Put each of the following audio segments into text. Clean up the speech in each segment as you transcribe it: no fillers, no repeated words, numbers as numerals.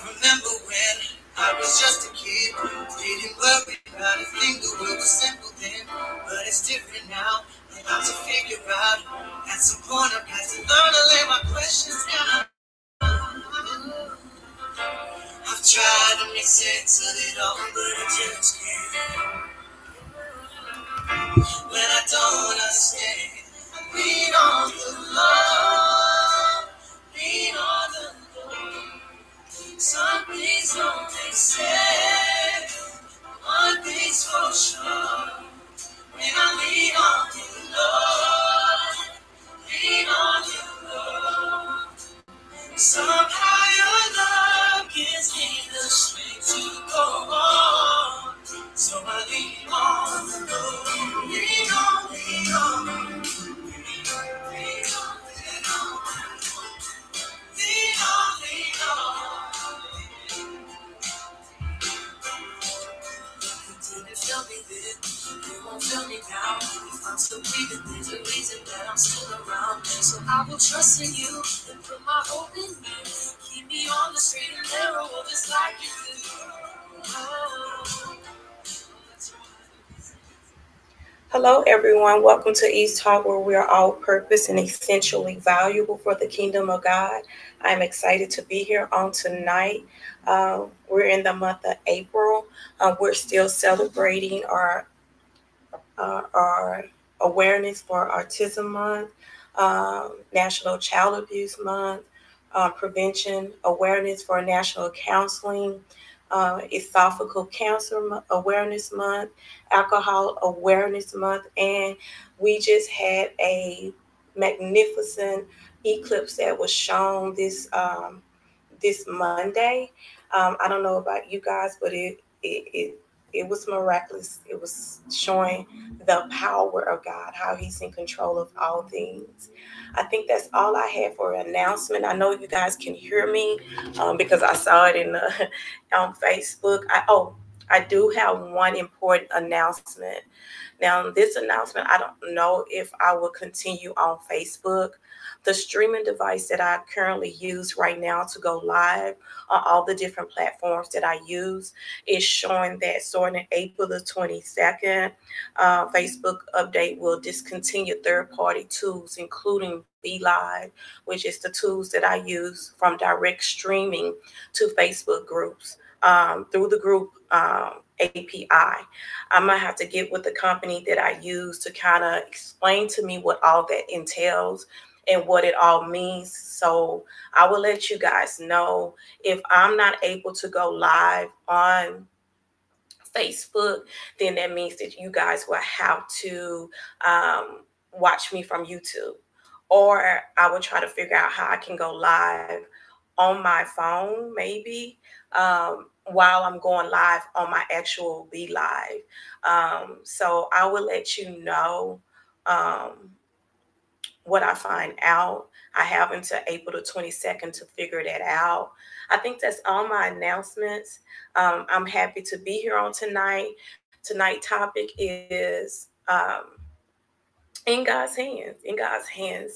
remember when I was just a kid, didn't worry about a thing. The world was simple then, but it's different now. I got to figure out. At some point, I've got to learn to lay my questions down. I've tried to make sense of it all, but I just can't. When I don't understand, I lean on the Lord, lean on the Lord. Some things don't make sense, one thing's for sure. When I lean on the Lord, lean on the Lord. Somehow your love gives me the strength to go on. So I lean on the Lord, lean on, lean on. You didn't feel me then, you won't feel me now. If I'm still breathing, there's a reason that I'm still around. So I will trust in you and put my hope in you. Keep me on the straight and narrow, just like you do. Oh. Hello, everyone. Welcome to East Talk, where we are all purpose and essentially valuable for the kingdom of God. I'm excited to be here on tonight. We're in the month of April. We're still celebrating our awareness for Autism Month, National Child Abuse Month, Prevention Awareness for National Counseling, Esophageal Cancer Awareness Month, Alcohol Awareness Month, and we just had a magnificent eclipse that was shown this Monday. I don't know about you guys, but it was miraculous. It was showing the power of God, how He's in control of all things. I think that's all I have for an announcement. I know you guys can hear me because I saw it on Facebook. I do have one important announcement. Now, this announcement, I don't know if I will continue on Facebook. The streaming device that I currently use right now to go live on all the different platforms that I use is showing that starting April the 22nd, Facebook update will discontinue third-party tools, including BeLive, which is the tools that I use from direct streaming to Facebook groups through the group API. I'm going to have to get with the company that I use to kind of explain to me what all that entails and what it all means. So I will let you guys know if I'm not able to go live on Facebook, then that means that you guys will have to watch me from YouTube. Or I will try to figure out how I can go live on my phone, maybe, while I'm going live on my actual BeLive. So I will let you know what I find out. I have until April the 22nd to figure that out. I think that's all my announcements. I'm happy to be here on tonight. Tonight's topic is in God's hands. In God's hands.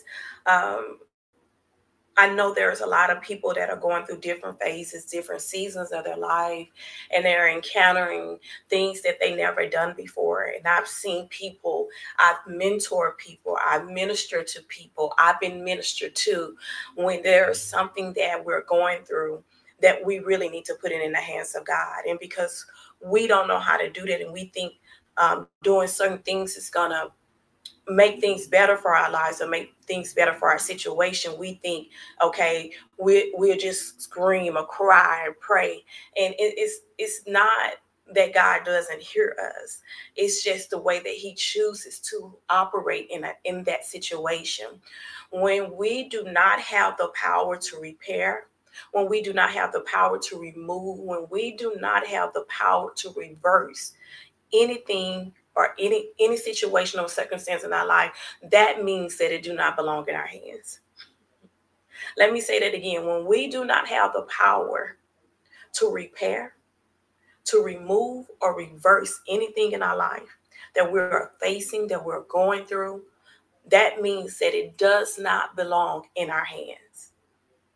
I know there's a lot of people that are going through different phases, different seasons of their life, and they're encountering things that they never done before. And I've seen people, I've mentored people, I've ministered to people, I've been ministered to when there's something that we're going through that we really need to put it in the hands of God. And because we don't know how to do that, and we think doing certain things is going to make things better for our lives or make things better for our situation, we think, okay, we'll just scream or cry or pray. And it's not that God doesn't hear us. It's just the way that He chooses to operate in that situation. When we do not have the power to repair, when we do not have the power to remove, when we do not have the power to reverse anything or any situation or circumstance in our life, that means that it do not belong in our hands. Let me say that again. When we do not have the power to repair, to remove, or reverse anything in our life that we're facing, that we're going through, that means that it does not belong in our hands.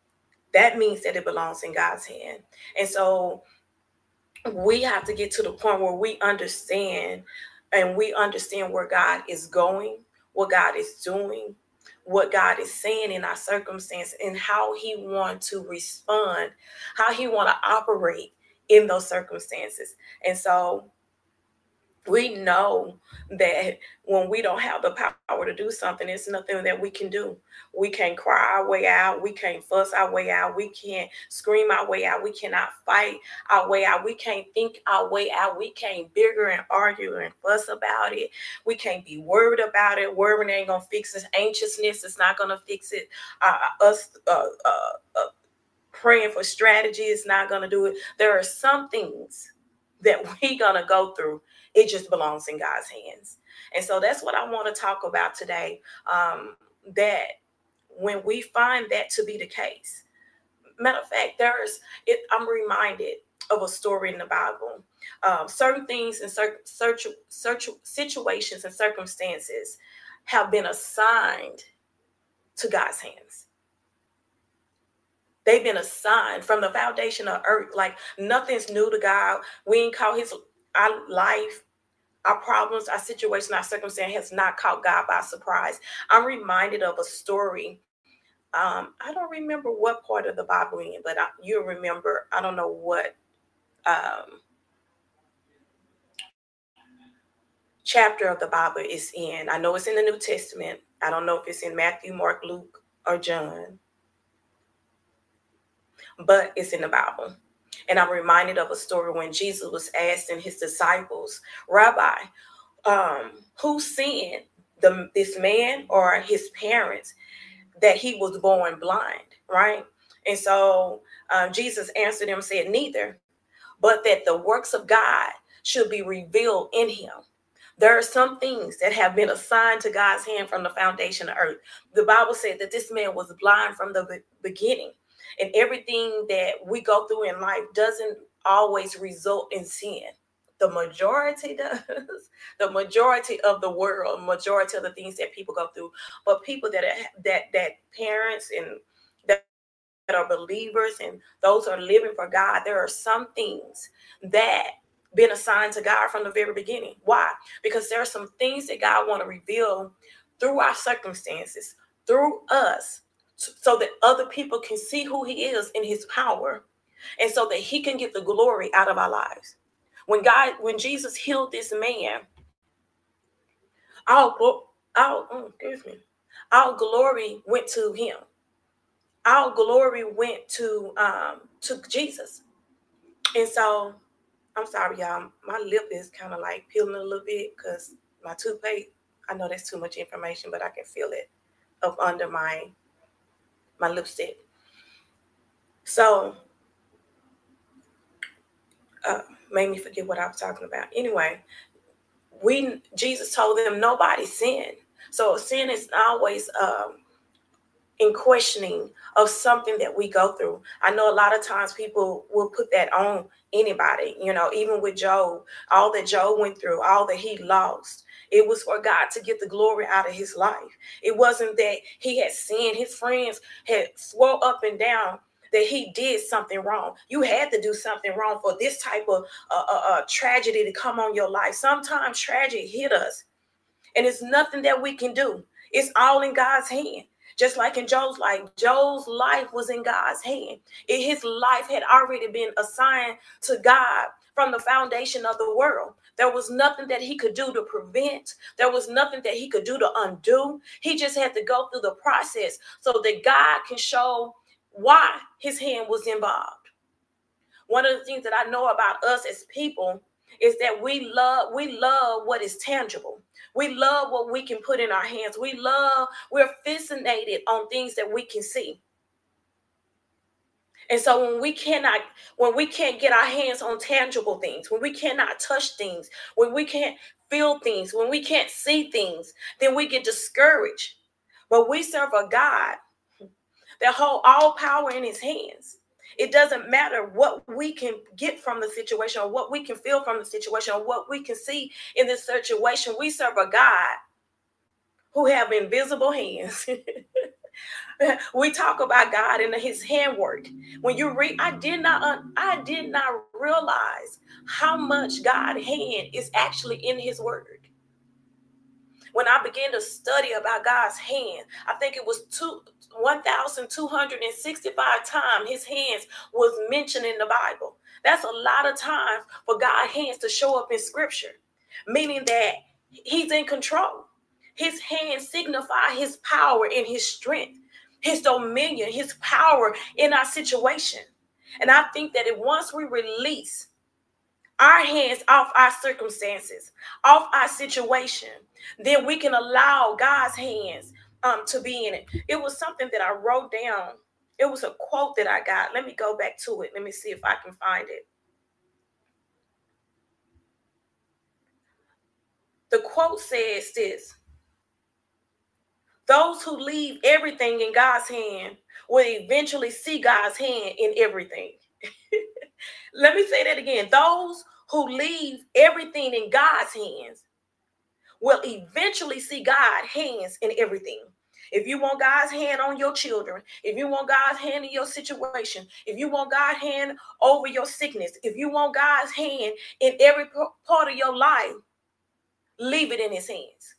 that means that it belongs in God's hand. And so we have to get to the point where we understand, and we understand where God is going, what God is doing, what God is saying in our circumstance, and how he wants to respond, how he want to operate in those circumstances. And so we know that when we don't have the power to do something, it's nothing that we can do. We can't cry our way out. We can't fuss our way out. We can't scream our way out. We cannot fight our way out. We can't think our way out. We can't bigger and argue and fuss about it. We can't be worried about it. Worrying ain't going to fix it. Anxiousness is not going to fix it. Praying for strategy is not going to do it. There are some things that we're going to go through. It just belongs in God's hands. And so that's what I want to talk about today. That when we find that to be the case, matter of fact, I'm reminded of a story in the Bible. Certain things and situations and circumstances have been assigned to God's hands. They've been assigned from the foundation of earth. Like, nothing's new to God. We ain't caught our life, our problems, our situation, our circumstance has not caught God by surprise. I'm reminded of a story. I don't remember what part of the Bible in, but you'll remember. I don't know what chapter of the Bible is in. I know it's in the New Testament. I don't know if it's in Matthew, Mark, Luke, or John, but it's in the Bible. And I'm reminded of a story when Jesus was asking his disciples, Rabbi, who sinned, this man or his parents, that he was born blind, right? And so Jesus answered him, said, neither, but that the works of God should be revealed in him. There are some things that have been assigned to God's hand from the foundation of earth. The Bible said that this man was blind from the beginning. And everything that we go through in life doesn't always result in sin. The majority does. The majority of the world, majority of the things that people go through. But people that parents and that are believers and those who are living for God, there are some things that been assigned to God from the very beginning. Why? Because there are some things that God want to reveal through our circumstances, through us, so that other people can see who he is in his power, and so that he can get the glory out of our lives. When Jesus healed this man, our glory went to him. Our glory went to Jesus. And so, I'm sorry, y'all. My lip is kind of like peeling a little bit because my toothpaste, I know that's too much information, but I can feel it up under my lipstick. So, made me forget what I was talking about. Anyway, Jesus told them nobody sinned. So sin is always in questioning of something that we go through. I know a lot of times people will put that on anybody, even with Job, all that Job went through, all that he lost. It was for God to get the glory out of his life. It wasn't that he had sinned. His friends had swore up and down that he did something wrong. You had to do something wrong for this type of tragedy to come on your life. Sometimes tragedy hit us, and it's nothing that we can do. It's all in God's hand. Just like in Job's life was in God's hand. His life had already been assigned to God from the foundation of the world. There was nothing that he could do to prevent. There was nothing that he could do to undo. He just had to go through the process so that God can show why his hand was involved. One of the things that I know about us as people is that we love what is tangible. We love what we can put in our hands. We're fascinated on things that we can see. And so when we can't get our hands on tangible things, when we cannot touch things, when we can't feel things, when we can't see things, then we get discouraged. But we serve a God that holds all power in his hands. It doesn't matter what we can get from the situation or what we can feel from the situation or what we can see in this situation. We serve a God who have invisible hands. We talk about God and his handwork. When you read, I did not realize how much God's hand is actually in his word. When I began to study about God's hand, I think it was 1,265 times his hands was mentioned in the Bible. That's a lot of time for God's hands to show up in scripture, meaning that he's in control. His hands signify his power and his strength, his dominion, his power in our situation. And I think that once we release our hands off our circumstances, off our situation, then we can allow God's hands to be in it. It was something that I wrote down. It was a quote that I got. Let me go back to it. Let me see if I can find it. The quote says this: those who leave everything in God's hand will eventually see God's hand in everything. Let me say that again. Those who leave everything in God's hands will eventually see God's hands in everything. If you want God's hand on your children, if you want God's hand in your situation, if you want God's hand over your sickness, if you want God's hand in every part of your life, leave it in his hands.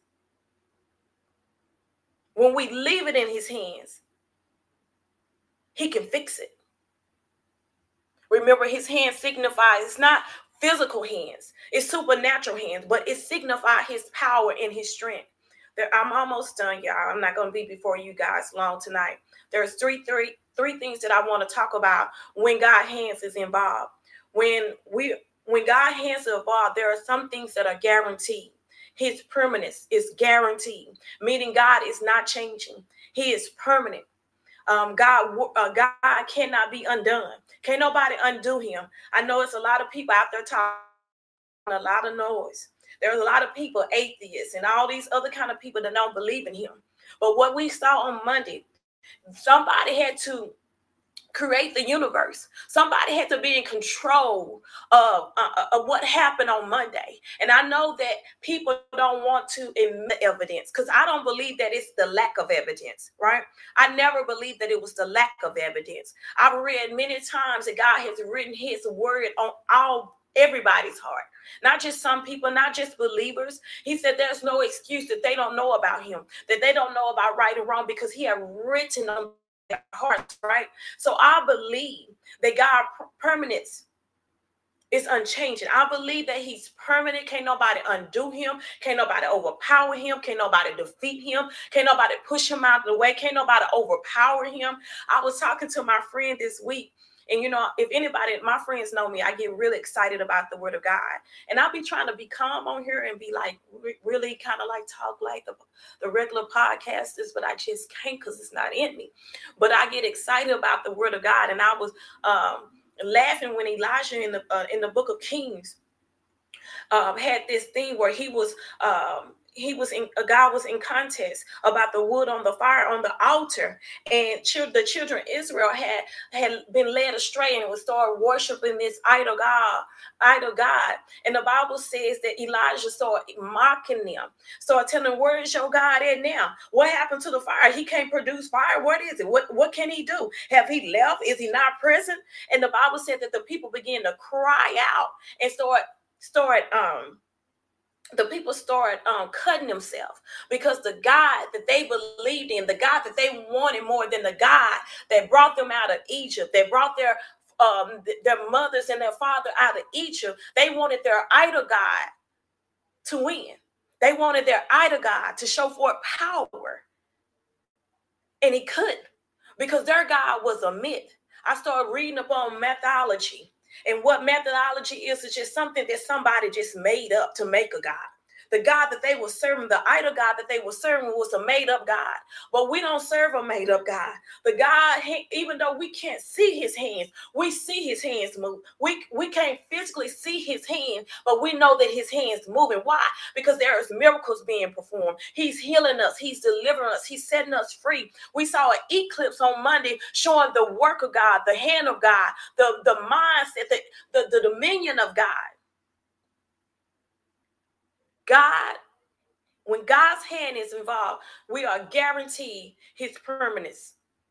When we leave it in his hands, he can fix it. Remember, his hand signifies, it's not physical hands, it's supernatural hands, but it signifies his power and his strength. I'm almost done, y'all. I'm not going to be before you guys long tonight. There's three things that I want to talk about when God's hands is involved. When God's hands are involved, there are some things that are guaranteed. His permanence is guaranteed, meaning God is not changing. He is permanent. God cannot be undone. Can't nobody undo him. I know it's a lot of people out there talking a lot of noise. There's a lot of people, atheists, and all these other kind of people that don't believe in him. But what we saw on Monday, somebody had to create the universe. Somebody had to be in control of what happened on Monday. And I know that people don't want to admit evidence, because I don't believe that it's the lack of evidence, right? I never believed that it was the lack of evidence. I've read many times that God has written his word on everybody's heart, not just some people, not just believers. He said there's no excuse that they don't know about him, that they don't know about right and wrong, because he had written on their hearts, right? So I believe that God's permanence is unchanging. I believe that he's permanent. Can't nobody undo him. Can't nobody overpower him. Can't nobody defeat him. Can't nobody push him out of the way. Can't nobody overpower him. I was talking to my friend this week, and you know, if anybody, my friends know me, I get really excited about the word of God. And I'll be trying to be calm on here and be like, really kind of like talk like the regular podcasters, but I just can't, because it's not in me. But I get excited about the word of God. And I was laughing when Elijah in the book of Kings had this thing where God was in contest about the wood on the fire on the altar, and the children of Israel had been led astray and would start worshiping this idol god. And the Bible says that Elijah started mocking them, started telling them, where is your God at now? What happened to the fire? He can't produce fire. What is it? What can he do? Have he left? Is he not present? And the Bible said that the people began to cry out and the people started cutting themselves, because the God that they believed in, the God that they wanted more than the God that brought them out of Egypt, that brought their mothers and their father out of Egypt, they wanted their idol God to win. They wanted their idol God to show forth power. And he couldn't, because their God was a myth. I started reading upon methodology. And what methodology is just something that somebody just made up to make a God. The God that they were serving, the idol God that they were serving, was a made-up God. But we don't serve a made-up God. The God, even though we can't see his hands, we see his hands move. We can't physically see his hands, but we know that his hands moving. Why? Because there is miracles being performed. He's healing us. He's delivering us. He's setting us free. We saw an eclipse on Monday showing the work of God, the hand of God, the mindset, the dominion of God. God, when God's hand is involved, we are guaranteed his permanence.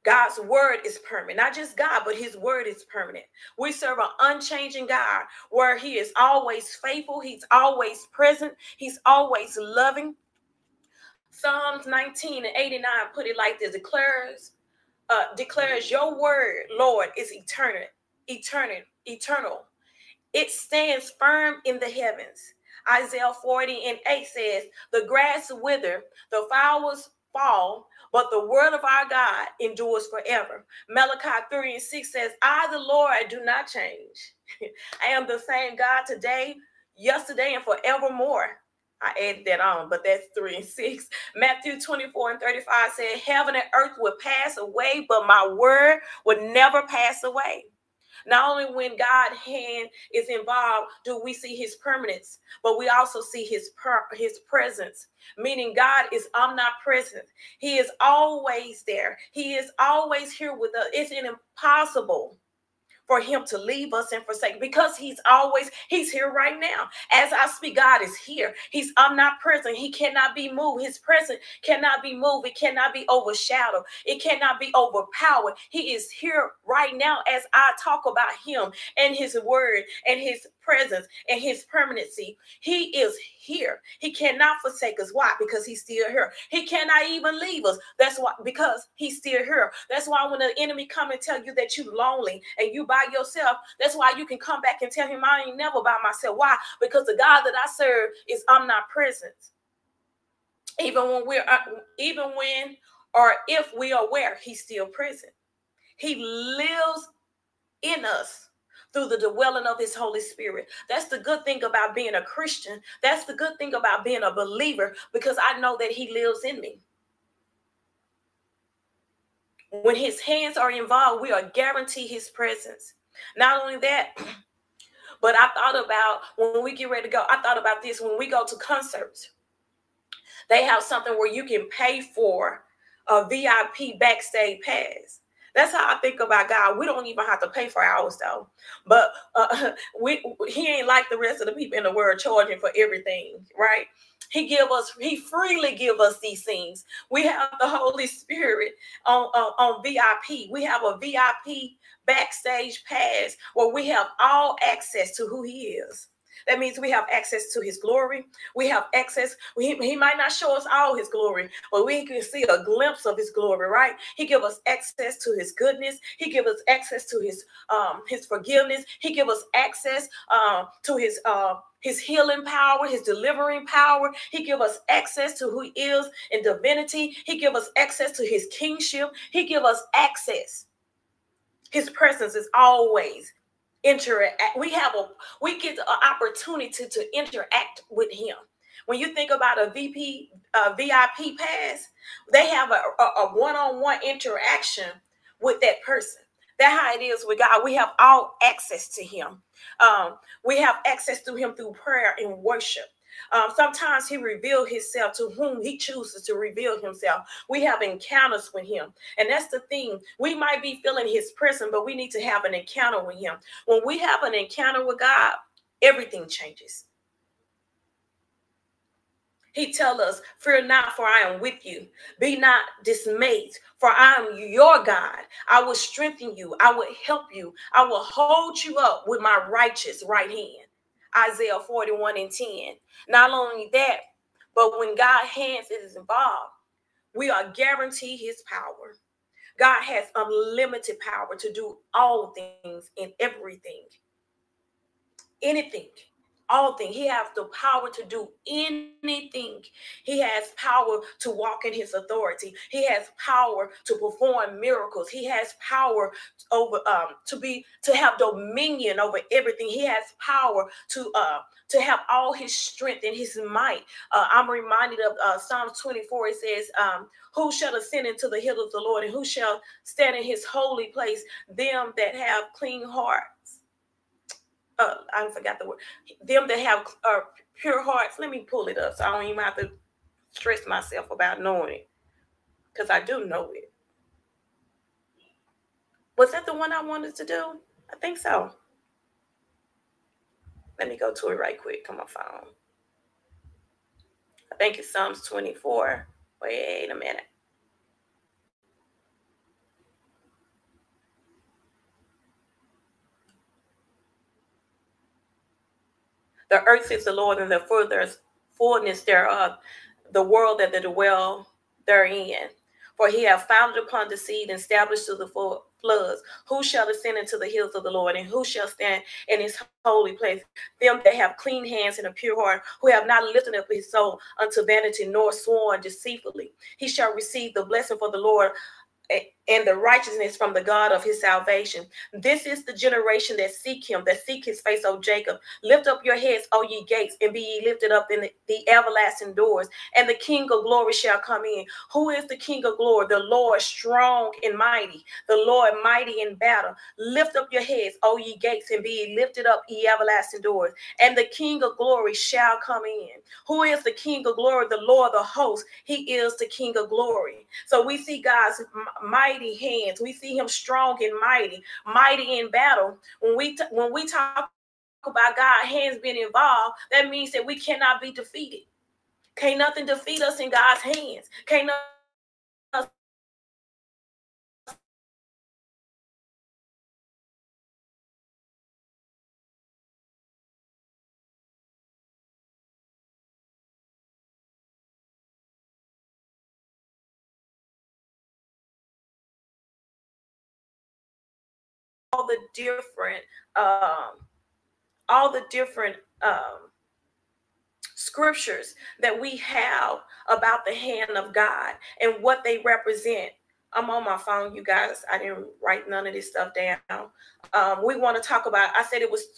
God's word is permanent. Not just God, but his word is permanent. We serve an unchanging God where he is always faithful. He's always present. He's always loving. Psalms 19:89 put it like this: declares your word, Lord, is eternal. It stands firm in the heavens. Isaiah 40:8 says, the grass wither, the flowers fall, but the word of our God endures forever. Malachi 3:6 says, I, the Lord, do not change. I am the same God today, yesterday, and forevermore. I added that on, but that's 3:6. Matthew 24:35 said, heaven and earth will pass away, but my word will never pass away. Not only when God's hand is involved do we see his permanence, but we also see his presence, meaning God is omnipresent. He is always there. He is always here with us. It's impossible for him to leave us and forsake, because he's here right now. As I speak, God is here. He's omnipresent. He cannot be moved. His presence cannot be moved. It cannot be overshadowed. It cannot be overpowered. He is here right now as I talk about him and his word and his presence and his permanency. He is here. He cannot forsake us. Why? Because he's still here. He cannot even leave us. That's why, because he's still here. That's why when the enemy come and tell you that you're lonely and you by yourself, that's why you can come back and tell him, I ain't never by myself. Why? Because the God that I serve is omnipresent. Even when or if we are aware, he's still present. He lives in us through the dwelling of his Holy Spirit. That's the good thing about being a Christian. That's the good thing about being a believer, because I know that he lives in me. When his hands are involved, we are guaranteed his presence. Not only that, but I thought about when we get ready to go, I thought about this when we go to concerts. They have something where you can pay for a VIP backstage pass. That's how I think about God. We don't even have to pay for ours though. But he ain't like the rest of the people in the world charging for everything, right? He freely give us these things. We have the Holy Spirit on VIP. We have a VIP backstage pass where we have all access to who he is. That means we have access to his glory. We have access. He might not show us all his glory, but we can see a glimpse of his glory, right? He give us access to his goodness. He give us access to his forgiveness. He give us access to his healing power, his delivering power. He give us access to who he is in divinity. He give us access to his kingship. He give us access. His presence is always interact. We get an opportunity to interact with him. When you think about a VIP pass, they have a one-on-one interaction with that person. That's how it is with God. We have all access to him. We have access to him through prayer and worship. Sometimes he reveals himself to whom he chooses to reveal himself. We have encounters with him. And that's the thing. We might be feeling his presence, but we need to have an encounter with him. When we have an encounter with God, everything changes. He tells us, fear not, for I am with you. Be not dismayed, for I am your God. I will strengthen you. I will help you. I will hold you up with my righteous right hand. Isaiah 41:10. Not only that, but when God's hands is involved, we are guaranteed his power. God has unlimited power to do all things and everything. Anything. All things. He has the power to do anything. He has power to walk in his authority. He has power to perform miracles. He has power over to have dominion over everything. He has power to have all his strength and his might. I'm reminded of Psalms 24. It says, who shall ascend into the hill of the Lord, and who shall stand in his holy place? Them that have clean hearts. I forgot the word. Them that have pure hearts. Let me pull it up so I don't even have to stress myself about knowing it, because I do know it. Was that the one I wanted to do? I think so. Let me go to it right quick. Come on, phone. I think it's Psalms 24. Wait a minute. The earth is the Lord and the fullness thereof, the world that they dwell therein. For he hath founded upon the sea and established to the full floods. Who shall ascend into the hills of the Lord, and who shall stand in his holy place? Them that have clean hands and a pure heart, who have not lifted up his soul unto vanity, nor sworn deceitfully. He shall receive the blessing for the Lord and the righteousness from the God of his salvation. This is the generation that seek him, that seek his face, O Jacob. Lift up your heads, O ye gates, and be ye lifted up in the everlasting doors, and the King of glory shall come in. Who is the King of glory? The Lord strong and mighty, the Lord mighty in battle. Lift up your heads, O ye gates, and be ye lifted up, ye everlasting doors, and the King of glory shall come in. Who is the King of glory? The Lord of hosts. He is the King of glory. So we see God's mighty hands. We see him strong and mighty in battle. When we talk about God's hands being involved, that means that we cannot be defeated. Can't nothing defeat us in God's hands. Can't nothing all the different scriptures that we have about the hand of God and what they represent. I'm on my phone, you guys. I didn't write none of this stuff down. We want to talk about, I said it was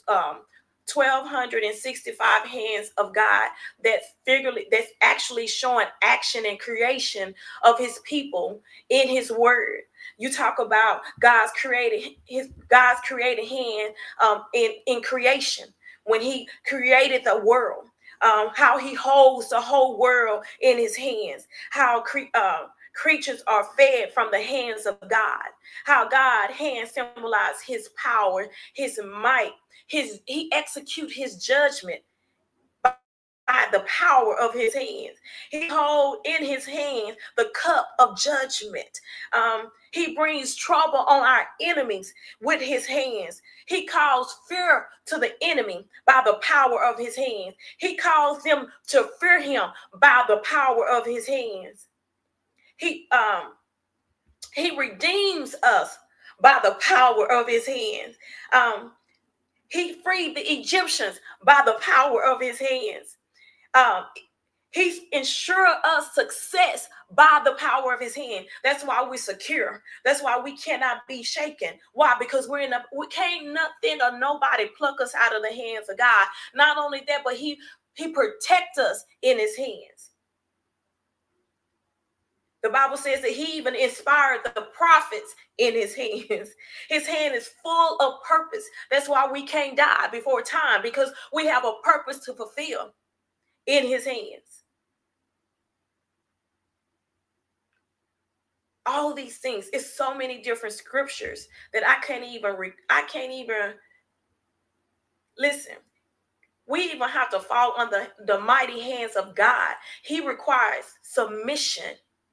1,265 hands of God that's actually showing action and creation of his people in his word. You talk about God's created hand in creation when he created the world. How he holds the whole world in his hands, how creatures are fed from the hands of God, how God's hands symbolize his power, his might, he execute his judgment by the power of his hands. He holds in his hands the cup of judgment. He brings trouble on our enemies with his hands. He calls fear to the enemy by the power of his hands. He calls them to fear him by the power of his hands. He redeems us by the power of his hands. He freed the Egyptians by the power of his hands. He's ensured us success by the power of his hand. That's why we're secure. That's why we cannot be shaken. Why? Because we can't nothing or nobody pluck us out of the hands of God. Not only that, but he protects us in his hands. The Bible says that he even inspired the prophets in his hands. His hand is full of purpose. That's why we can't die before time, because we have a purpose to fulfill in his hands. All these things. It's so many different scriptures that I can't even listen. We even have to fall under the mighty hands of God. He requires submission.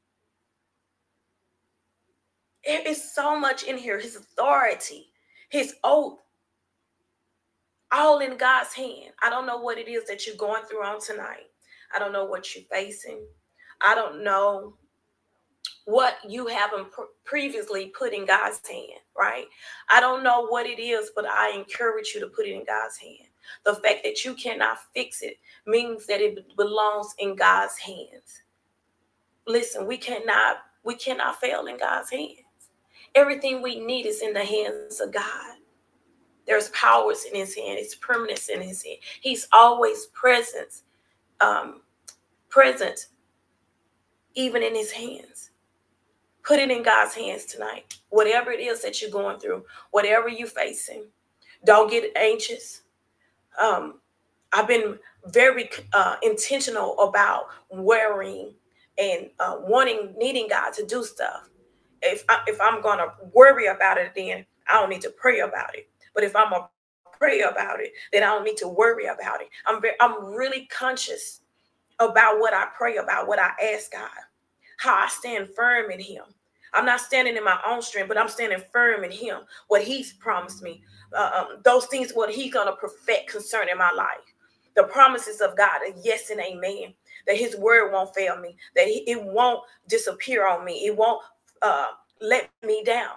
There is so much in here. His authority, his oath, all in God's hand. I don't know what it is that you're going through on tonight. I don't know what you're facing. I don't know what you haven't previously put in God's hand, right? I don't know what it is, but I encourage you to put it in God's hand. The fact that you cannot fix it means that it belongs in God's hands. Listen, we cannot fail in God's hands. Everything we need is in the hands of God. There's powers in his hand. It's permanence in his hand. He's always present, even in his hands. Put it in God's hands tonight. Whatever it is that you're going through, whatever you're facing, don't get anxious. I've been very intentional about worrying and needing God to do stuff. If I'm going to worry about it, then I don't need to pray about it. But if I'm going to pray about it, then I don't need to worry about it. I'm really conscious about what I pray about, what I ask God, how I stand firm in him. I'm not standing in my own strength, but I'm standing firm in him, what he's promised me, those things, what he's going to perfect concerning my life. The promises of God are yes and amen. That his word won't fail me. That it won't disappear on me. It won't let me down.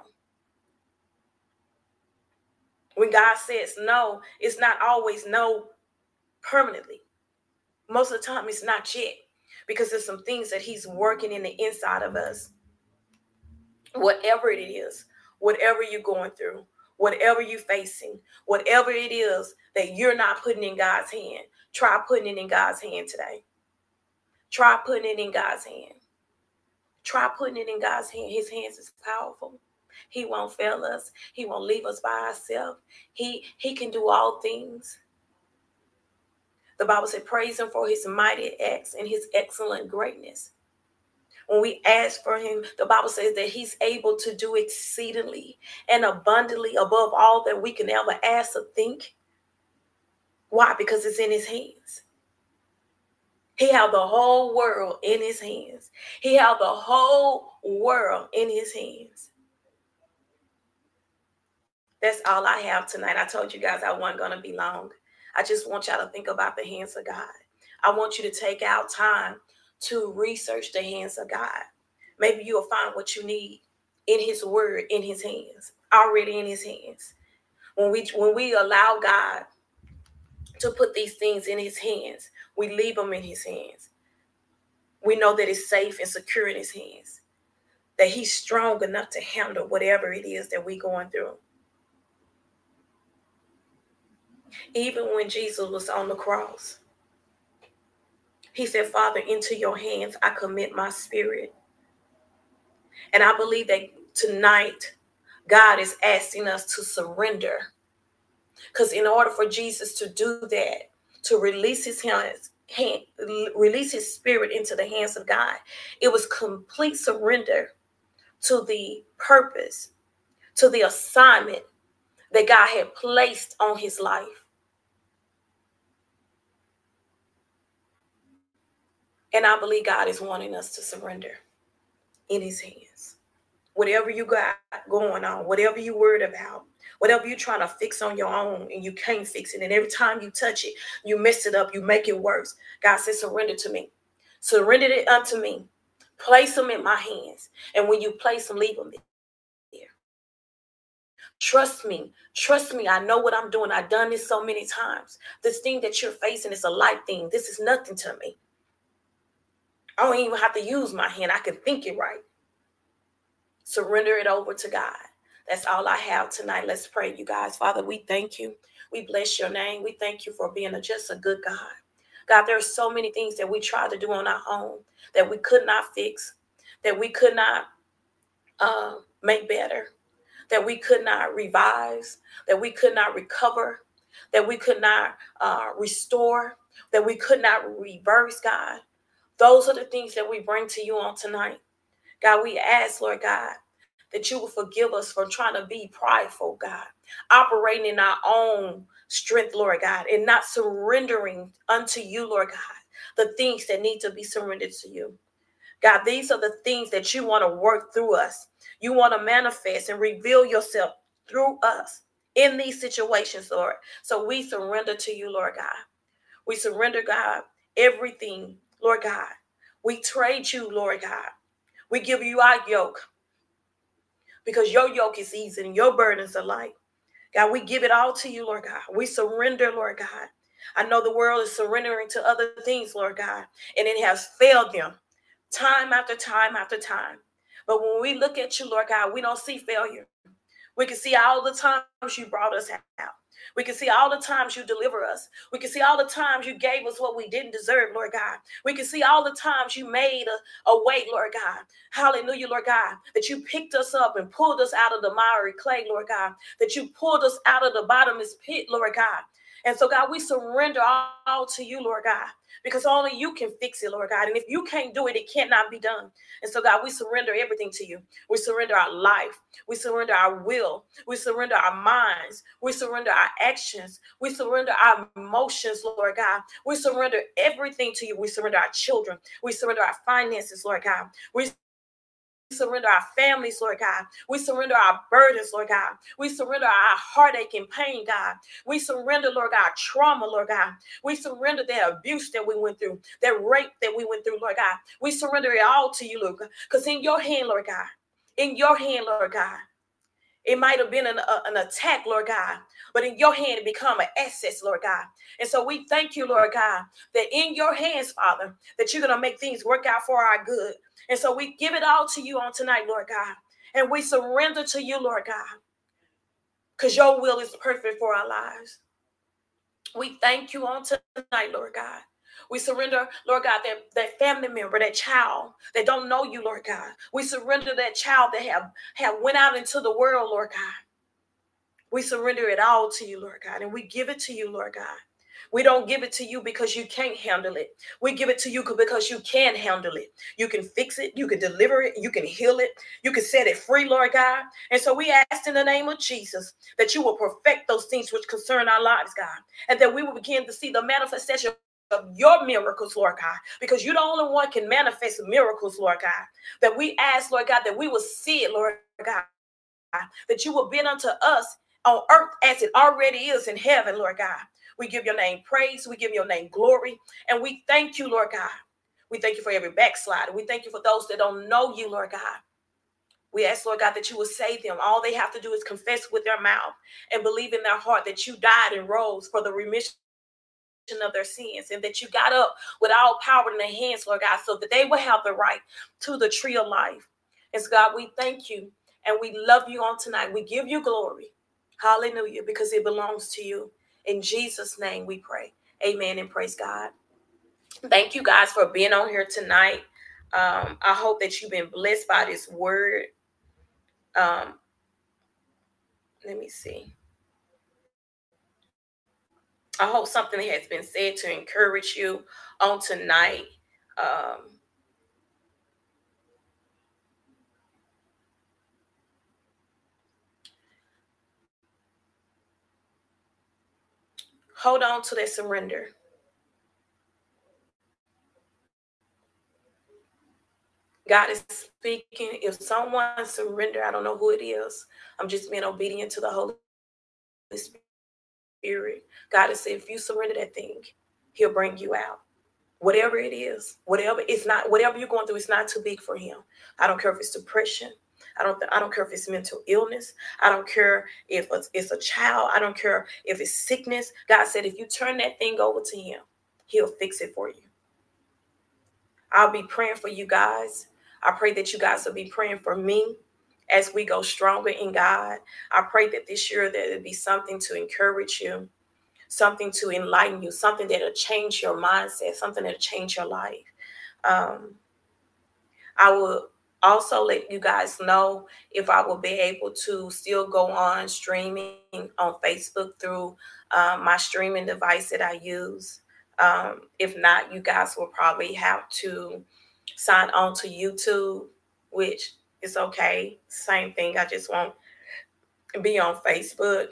When God says no, it's not always no permanently. Most of the time, it's not yet. Because there's some things that he's working in the inside of us. Whatever it is, whatever you're going through, whatever you're facing, whatever it is that you're not putting in God's hand, try putting it in God's hand today. Try putting it in God's hand. Try putting it in God's hand. His hands is powerful. He won't fail us. He won't leave us by ourselves. He can do all things. The Bible said, praise him for his mighty acts and his excellent greatness. When we ask for him, the Bible says that he's able to do exceedingly and abundantly above all that we can ever ask or think. Why? Because it's in his hands. He held the whole world in his hands. He held the whole world in his hands. That's all I have tonight. I told you guys I wasn't going to be long. I just want y'all to think about the hands of God. I want you to take out time to research the hands of God. Maybe you'll find what you need in his word, in his hands, already in his hands. When we allow God to put these things in his hands, we leave them in his hands. We know that it's safe and secure in his hands, that he's strong enough to handle whatever it is that we're going through. Even when Jesus was on the cross, he said, Father, into your hands I commit my spirit. And I believe that tonight, God is asking us to surrender. Because in order for Jesus to do that, to release his release his spirit into the hands of God, it was complete surrender to the purpose, to the assignment that God had placed on his life. And I believe God is wanting us to surrender in his hands. Whatever you got going on, whatever you're worried about, whatever you're trying to fix on your own and you can't fix it, and every time you touch it, you mess it up, you make it worse. God says, surrender to me. Surrender it unto me. Place them in my hands. And when you place them, leave them there. Trust me. Trust me. I know what I'm doing. I've done this so many times. This thing that you're facing is a light thing. This is nothing to me. I don't even have to use my hand. I can think it right. Surrender it over to God. That's all I have tonight. Let's pray, you guys. Father, we thank you. We bless your name. We thank you for being just a good God. God, there are so many things that we tried to do on our own that we could not fix, that we could not make better, that we could not revise, that we could not recover, that we could not restore, that we could not reverse, God. Those are the things that we bring to you on tonight. God, we ask, Lord God, that you will forgive us for trying to be prideful, God, operating in our own strength, Lord God, and not surrendering unto you, Lord God, the things that need to be surrendered to you. God, these are the things that you want to work through us. You want to manifest and reveal yourself through us in these situations, Lord. So we surrender to you, Lord God. We surrender, God, everything, Lord God. We trade you, Lord God. We give you our yoke because your yoke is easy and your burdens are light. God, we give it all to you, Lord God. We surrender, Lord God. I know the world is surrendering to other things, Lord God, and it has failed them time after time after time. But when we look at you, Lord God, we don't see failure. We can see all the times you brought us out. We can see all the times you deliver us. We can see all the times you gave us what we didn't deserve, Lord God. We can see all the times you made a way, Lord God. Hallelujah, Lord God, that you picked us up and pulled us out of the miry clay, Lord God, that you pulled us out of the bottomless pit, Lord God. And so, God, we surrender all to you, Lord God, because only you can fix it, Lord God. And if you can't do it, it cannot be done. And so, God, we surrender everything to you. We surrender our life. We surrender our will. We surrender our minds. We surrender our actions. We surrender our emotions, Lord God. We surrender everything to you. We surrender our children. We surrender our finances, Lord God. We surrender our families, Lord God. We surrender our burdens, Lord God. We surrender our heartache and pain, God. We surrender, Lord God, trauma, Lord God. We surrender that abuse that we went through, that rape that we went through, Lord God. We surrender it all to you, Lord God, because in your hand, Lord God, in your hand, Lord God, it might have been an attack, Lord God, but in your hand it become an access, Lord God. And so we thank you, Lord God, that in your hands, Father, that you're going to make things work out for our good. And so we give it all to you on tonight, Lord God. And we surrender to you, Lord God, because your will is perfect for our lives. We thank you on tonight, Lord God. We surrender, Lord God, that family member, that child that don't know you, Lord God. We surrender that child that have went out into the world, Lord God. We surrender it all to you, Lord God, and we give it to you, Lord God. We don't give it to you because you can't handle it. We give it to you because you can handle it. You can fix it. You can deliver it. You can heal it. You can set it free, Lord God. And so we ask in the name of Jesus that you will perfect those things which concern our lives, God, and that we will begin to see the manifestation of your miracles, Lord God, because you're the only one can manifest miracles, Lord God. That we ask, Lord God, that we will see it, Lord God, that you will be unto us on earth as it already is in heaven, Lord God. We give your name praise. We give your name glory. And we thank you, Lord God. We thank you for every backslider. We thank you for those that don't know you, Lord God. We ask, Lord God, that you will save them. All they have to do is confess with their mouth and believe in their heart that you died and rose for the remission of their sins, and that you got up with all power in their hands, Lord God, so that they will have the right to the tree of life. And so, God, we thank you and we love you on tonight. We give you glory. Hallelujah, because it belongs to you. In Jesus' name we pray. Amen and praise God. Thank you guys for being on here tonight. I hope that you've been blessed by this word. Let me see. I hope something has been said to encourage you on tonight. Hold on to that surrender. God is speaking. If someone surrender, I don't know who it is. I'm just being obedient to the Holy Spirit. God has said, if you surrender that thing, he'll bring you out. Whatever it is, whatever you're going through, it's not too big for him. I don't care if it's depression. I don't care if it's mental illness. I don't care if it's a child. I don't care if it's sickness. God said, if you turn that thing over to him, he'll fix it for you. I'll be praying for you guys. I pray that you guys will be praying for me as we go stronger in God. I pray that this year there will be something to encourage you, something to enlighten you, something that'll change your mindset, something that'll change your life. I will also let you guys know if I will be able to still go on streaming on Facebook through my streaming device that I use. If not, you guys will probably have to sign on to YouTube, which is okay. Same thing. I just won't be on Facebook.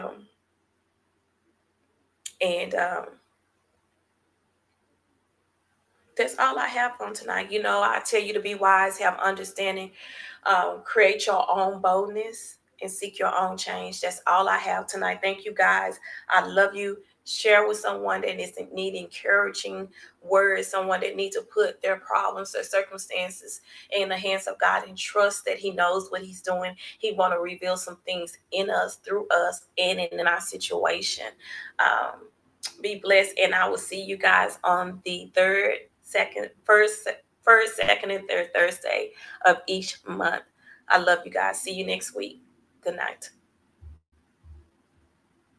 That's all I have on tonight. You know, I tell you to be wise, have understanding, create your own boldness, and seek your own change. That's all I have tonight. Thank you, guys. I love you. Share with someone that isn't need encouraging words, someone that needs to put their problems, their circumstances in the hands of God and trust that he knows what he's doing. He want to reveal some things in us, through us, and in our situation. Be blessed, and I will see you guys on the first, second, and third Thursday of each month. I love you guys. See you next week. Good night.